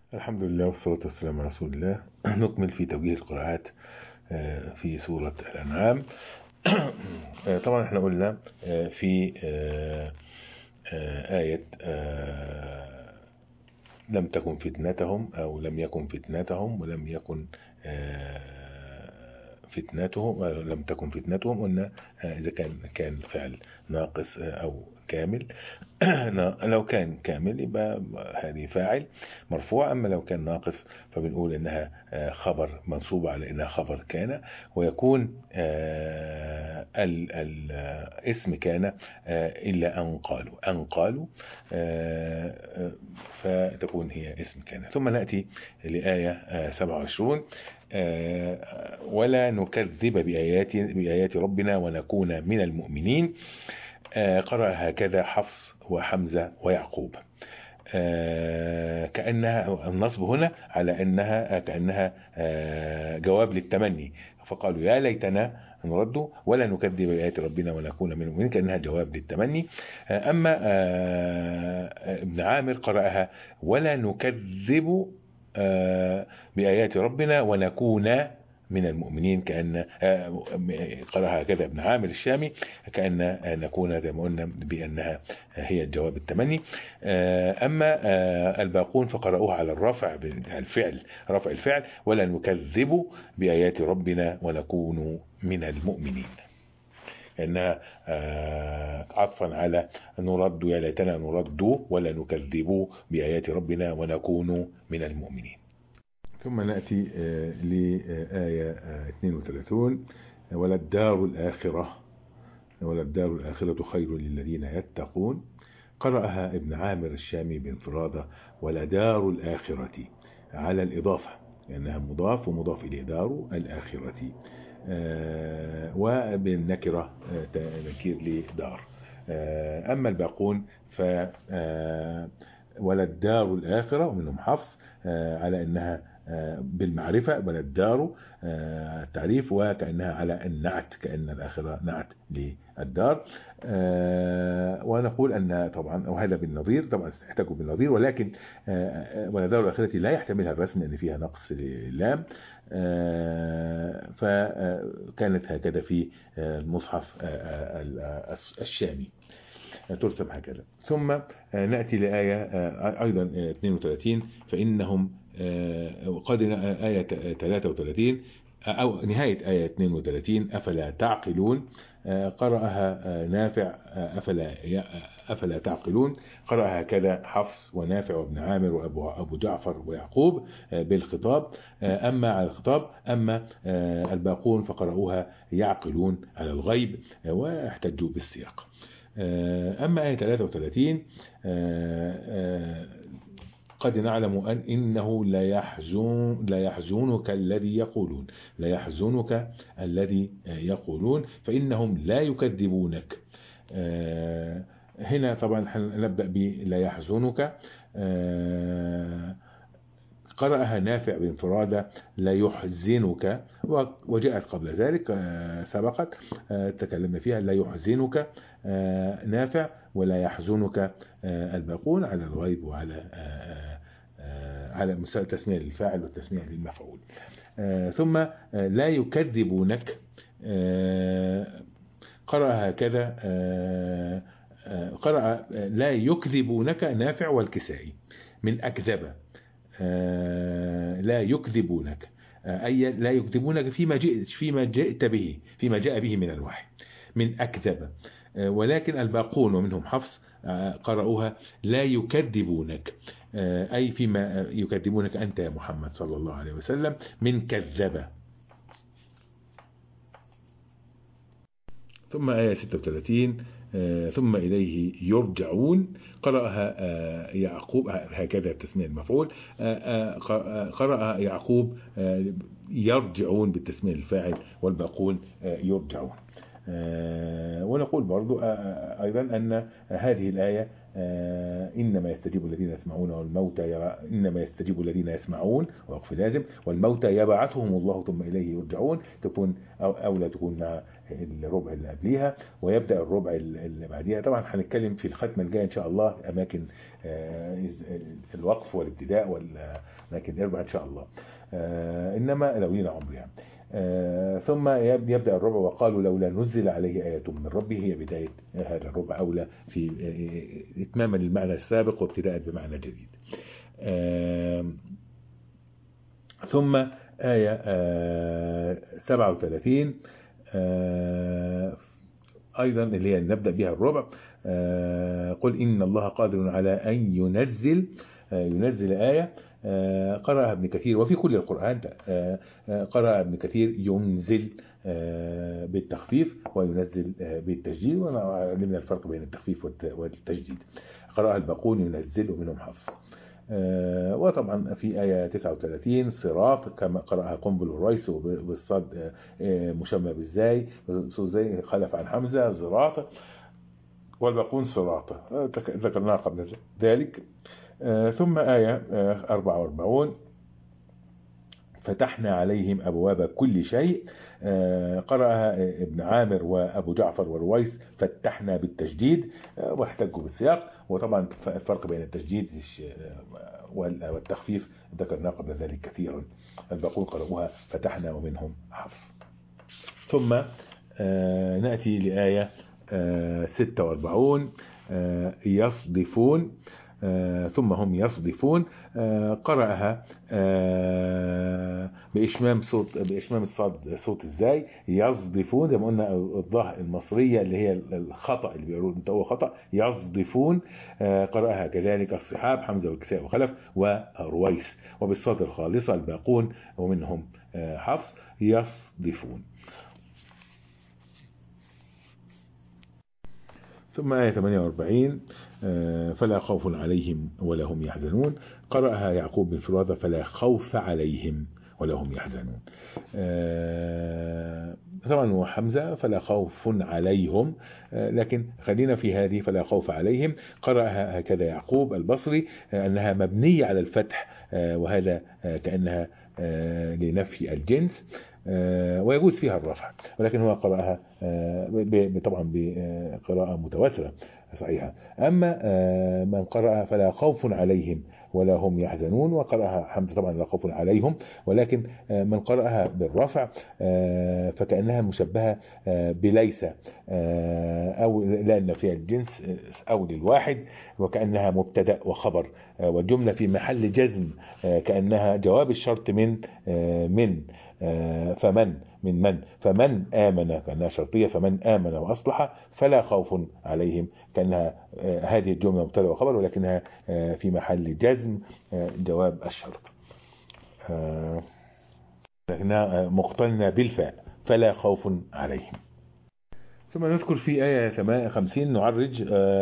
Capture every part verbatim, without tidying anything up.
الحمد لله والصلاة والسلام على رسول الله. نكمل في توجيه القراءات في سورة الأنعام. طبعا احنا قلنا في آية لم تكن فتنتهم أو لم يكن فتنتهم ولم يكن فتنتهم لم تكن فتنتهم. قلنا إذا كان كان فعل ناقص أو كامل. لو كان كامل يبقى هذه فاعل مرفوع، أما لو كان ناقص فبنقول إنها خبر منصوب على إنها خبر كان، ويكون الاسم كان إلا أن قالوا أن قالوا فتكون هي اسم كان. ثم نأتي لآية سبعة وعشرين: ولا نكذب بآيات بآيات ربنا ونكون من المؤمنين. قرأ هكذا حفص وحمزة ويعقوب. كأنها النصب هنا على أنها كأنها جواب للتمني، فقالوا يا ليتنا نرد ولا نكذب بآيات ربنا ونكون من المؤمنين، كأنها جواب للتمني. أما ابن عامر قرأها ولا نكذب بآيات ربنا ونكون من المؤمنين، كأن قرأها كذا ابن عامر الشامي، كأن نكون زي ما قلنا بأنها هي الجواب التمني. أما الباقون فقرأوها على الرفع بالفعل، رفع الفعل، ولا نكذب بآيات ربنا ونكون من المؤمنين، كأنها عطفا على نرد يا ليتنا نرد ولا نكذب بآيات ربنا ونكون من المؤمنين. ثم نأتي لآية اثنين وثلاثين: وللدار الآخرة وللدار الآخرة خير للذين يتقون. قرأها ابن عامر الشامي بانفرادة ولدار الآخرة على الإضافة، لأنها يعني مضاف ومضاف إليه دار الآخرة، وبالنكرة نكير لدار. أما الباقون ف وللدار الآخرة ومنهم حفص على أنها بالمعرفة، وللدار التعريف وكأنها على النعت، كأن الآخرة نعت للدار. ونقول أن طبعا وهذا بالنظير، طبعا يحتاجوا بالنظير، ولكن ولدار الآخرة لا يحتملها الرسم لأن فيها نقص لام، فكانت هكذا في المصحف الشامي ترسم هكذا. ثم نأتي لآية أيضا اثنين وثلاثين: فإنهم قد آية ثلاثة وثلاثين أو نهاية آية اثنين وثلاثين: أفلا تعقلون. قرأها نافع أفلا أفلا تعقلون. قرأها كذا حفص ونافع وابن عامر وأبو أبو جعفر ويعقوب بالخطاب، أما على الخطاب. أما الباقون فقرأوها يعقلون على الغيب واحتجوا بالسياق. أما آية ثلاثة وثلاثين: قد نعلم أن إنه لا يحزن لا يحزنك الذي يقولون لا يحزنك الذي يقولون فإنهم لا يكذبونك. هنا طبعا هنبدأ بلا يحزنك. قرأها نافع بانفرادة لا يحزنك، وجاءت قبل ذلك سبقت تكلمنا فيها لا يحزنك نافع ولا يحزنك الباقون على الغيب وعلى على تسمية للفاعل والتسمية للمفعول. ثم لا يكذبونك قرأ هكذا، قرأ لا يكذبونك نافع والكسائي من أكذب. لا يكذبونك أي لا يكذبونك فيما جئت فيما جئت به فيما جاء به من الوحي من أكذب. ولكن الباقون ومنهم حفص قرأوها لا يكذبونك أي فيما يكذبونك أنت يا محمد صلى الله عليه وسلم من كذب. ثم آية ستة وثلاثين: ثم إليه يرجعون. قرأها يعقوب هكذا التسمية المفعول. قرأ يعقوب يرجعون بالتسمية الفاعل والباقون يرجعون. ونقول برضو أيضا أن هذه الآية إنما يستجيب الذين يسمعون والموتى يبع... إنما يستجيب الذين يسمعون وقف لازم والموتى يبعثهم الله ثم إليه يرجعون تكون أو, أو لا تكون مع الربع اللي قبليها ويبدأ الربع اللي بعديها. طبعا هنتكلم في الختمة الجاية إن شاء الله أماكن الوقف والابتداء والأماكن الأربع إن شاء الله، إنما لو لينا عمر يعني. آه ثم يبدأ الربع وقالوا لولا نزل عليه آية من ربه، هي بداية هذا الربع أولى في آه إتماما للمعنى السابق وابتداء بمعنى جديد. آه ثم آية آه سبعة وثلاثين آه أيضا اللي هي نبدأ بها الربع. آه قل إن الله قادر على أن ينزل آه ينزل آية. آه قرأها ابن كثير وفي كل القرآن آه قرأ ابن كثير ينزل آه بالتخفيف وينزل آه بالتجديد، وعلمنا الفرق بين التخفيف والتجديد. قرأها الباقون ينزل ومنهم حفص. آه وطبعا في آية تسعة وثلاثين صراط كما قرأها قنبل والريس بالصاد آه مشمى بالزاي زي خلف عن حمزة زراط والباقون صراط آه ذكرناها قبل ذلك. آه ثم آية آه أربعة وأربعين فتحنا عليهم أبواب كل شيء. آه قرأها ابن عامر وأبو جعفر والرويس فتحنا بالتجديد آه واحتجوا بالسياق. وطبعا الفرق بين التجديد والتخفيف ذكرناه قبل ذلك كثيرا. الباقون قرأوها فتحنا ومنهم حفص. ثم آه نأتي لآية آه ستة وأربعين آه يصدفون آه ثم هم يصدفون. آه قرأها آه بإشمام صوت بإشمام الصاد صوت ازاي يصدفون زي ما قلنا الظاء المصرية اللي هي الخطأ اللي بيقولوا انت هو خطأ يصدفون. آه قرأها كذلك الصحاب حمزة والكساء وخلف ورويس وبالصاد الخالصة الباقون ومنهم آه حفص يصدفون. ثم آية ثمانية وأربعين فلا خوف عليهم ولا هم يحزنون. قرأها يعقوب بن فرادة فلا خوف عليهم ولا هم يحزنون. طبعا هو حمزة فلا خوف عليهم، لكن خلينا في هذه فلا خوف عليهم. قرأها هكذا يعقوب البصري أنها مبنية على الفتح وهذا كأنها لنفي الجنس ويجوز فيها الرفع، ولكن هو قرأها طبعا بقراءة متواترة صحيحة. أما من قرأ فلا خوف عليهم ولا هم يحزنون وقرأها حمزة طبعا لا خوف عليهم، ولكن من قرأها بالرفع فكأنها مشبهة بليس أو لأن فيها الجنس أو للواحد وكأنها مبتدأ وخبر والجملة في محل جزم كأنها جواب الشرط من من فمن من من فمن آمن كأنها شرطية فمن آمن وأصلح فلا خوف عليهم كأنها هذه الجملة مبتدأ وخبر ولكنها في محل جزم جواب الشرط لكنها مقترنة بالفاء فلا خوف عليهم. ثم نذكر في آية خمسين نعرج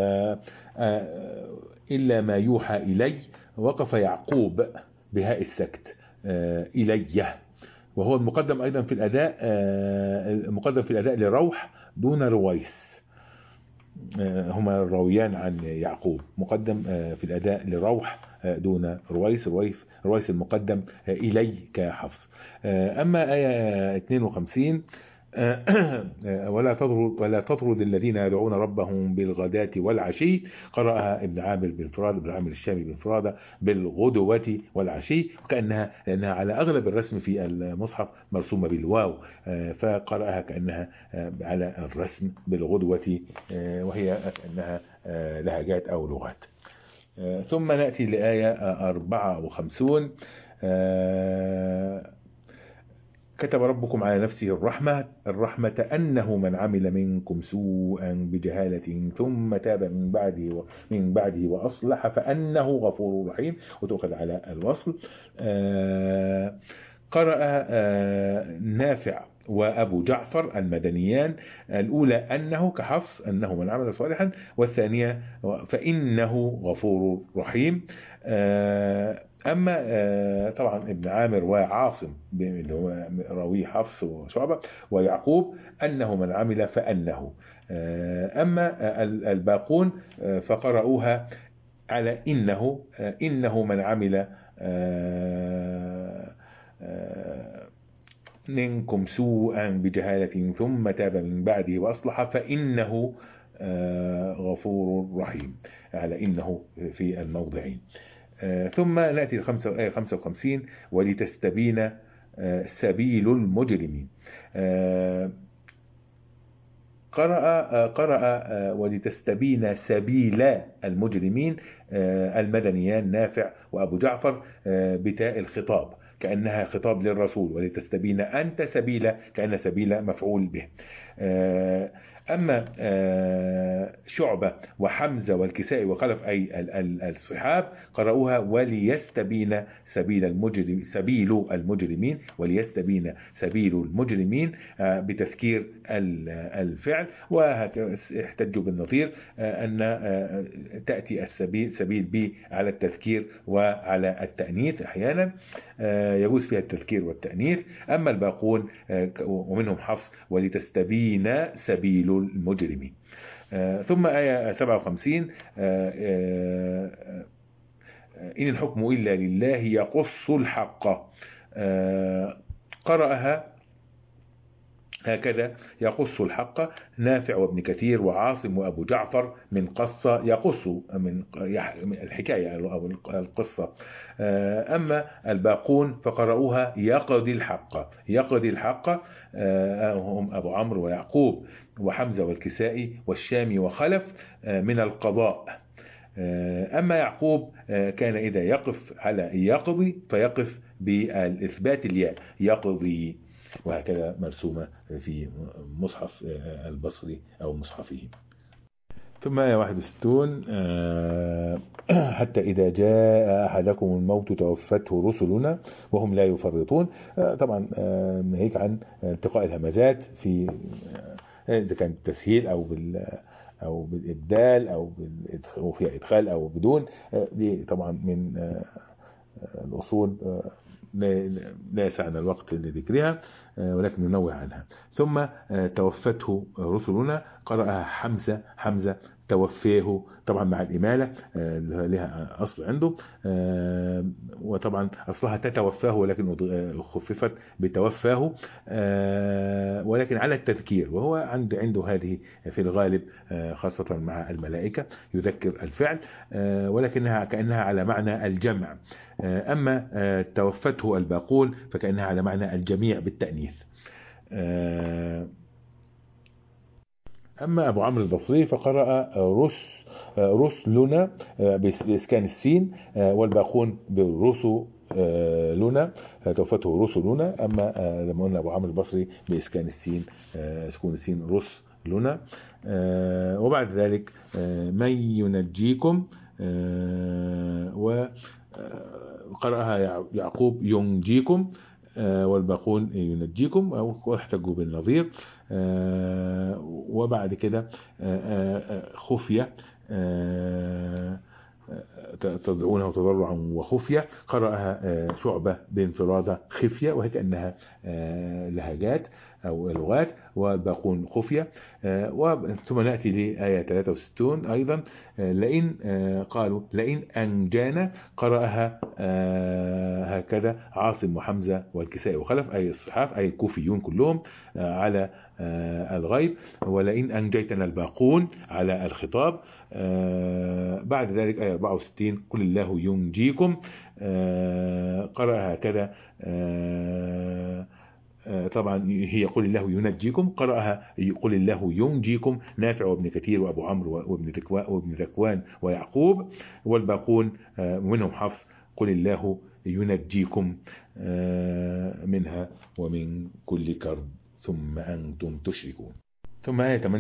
إلا ما يوحى إلي. وقف يعقوب بهاء السكت إليه وهو المقدم أيضا في الأداء المقدم في الأداء لروح دون رويس. هما الراويان عن يعقوب مقدم في الأداء لروح دون رويس رويس رويس المقدم إلي كحفص. أما آية اثنين وخمسين ولا تطرد ولا تطرد الذين يدعون ربهم بالغداة والعشي. قرأها ابن عامر بن فرادة ابن عامر الشامي بن فرادة بالغدوة والعشي كأنها لأنها على أغلب الرسم في المصحف مرسومة بالواو فقرأها كأنها على الرسم بالغدوة وهي كأنها لهجات أو لغات. ثم نأتي لآية أربعة وخمسون كتب ربكم على نفسه الرحمة الرحمة أنه من عمل منكم سوءا بجهالة ثم تاب من بعده من بعده وأصلح فأنه غفور رحيم وتؤخذ على الوصل. آه قرأ آه نافع وأبو جعفر المدنيان الأولى أنه كحفص أنه من عمل صالحا والثانية فإنه غفور رحيم. آه أما طبعا ابن عامر وعاصم اللي هو راوي حفص وشعبة ويعقوب أنه من عمل فأنه. أما الباقون فقرأوها على إنه إنه من عمل منكم سوءا بجهالة ثم تاب من بعده وأصلح فإنه غفور رحيم، على إنه في الموضعين. ثم نأتي الآية خمسة وخمسين ولتستبين سبيل المجرمين. قرأ قرأ ولتستبين سبيل المجرمين المدنيان نافع وأبو جعفر بتاء الخطاب كأنها خطاب للرسول، ولتستبين أنت سبيل كأن سبيل مفعول به. أما شعبة وحمزة والكسائي وخلف أي الصحاب قرأوها وليستبين سبيل المجرم سبيل المجرمين وليستبين سبيل المجرمين بتذكير الفعل، واحتجوا بالنظير أن تأتي السبيل سبيل ب على التذكير وعلى التأنيث أحيانا يجوز فيها التذكير والتأنيث. أما الباقون ومنهم حفص ولتستبين سبيل المجرمين. ثم آية سبعة وخمسين إن الحكم إلا لله يقص الحق. قرأها هكذا يقص الحق نافع وابن كثير وعاصم وأبو جعفر من قص يقص من الحكاية أو القصة. أما الباقون فقرأوها يقضي الحق يقضي الحق هم أبو عمرو ويعقوب وحمزة والكسائي والشامي وخلف من القضاء. أما يعقوب كان إذا يقف على يقضي فيقف بالإثبات الياء يقضي، وهكذا مرسومة في مصحف البصري أو مصحفه. ثم آية واحد وستين حتى إذا جاء أحدكم الموت توفته رسلنا وهم لا يفرطون. طبعا ناهيك عن التقاء الهمزات في إذا كان تسهيل أو بال أو بالإبدال أو في إدخال أو بدون، دي طبعا من الأصول لا يسعنا الوقت لذكرها ولكن ننوه عنها. ثم توفته رسلنا قرأها حمزة حمزة توفيه طبعا مع الإمالة لها أصل عنده، وطبعا أصلها تتوفاه ولكن خففت بتوفاه ولكن على التذكير، وهو عند عنده هذه في الغالب خاصة مع الملائكة يذكر الفعل ولكنها كأنها على معنى الجمع. أما توفته الباقون فكأنها على معنى الجميع بالتأنيث. أما أبو عمرو البصري فقرأ رس رسلنا بإسكان السين والباقون بالرسل لنا توفته رسلنا. أما لما قلنا أبو عمرو البصري بإسكان السين سكون السين رس لنا. وبعد ذلك من ينجيكم وقرأها يعقوب ينجيكم والباقون ينجيكم أو احتجوا بالنظير. وبعد كده خفية تدعونه تضرعا وخفية قرأها شعبة بانفرادة خفية وهي كأنها لهجات أو لغات، والباقون خفية. ثم نأتي لآية ثلاثة وستين أيضا لئن قالوا لئن أنجانا قرأها هكذا عاصم وحمزة والكسائي وخلف أي الصحاف أي الكوفيون كلهم على الغيب، ولئن أنجيتنا الباقون على الخطاب. بعد ذلك آية أربعة وستين قل الله ينجيكم قرأها هكذا طبعا هي قل الله ينجيكم قرأها قل الله ينجيكم نافع وابن كثير وأبو عمرو وابن وابن ذكوان ويعقوب، والباقون منهم حفص قل الله ينجيكم منها ومن كل كرب ثم أنتم تشركون. ثم آية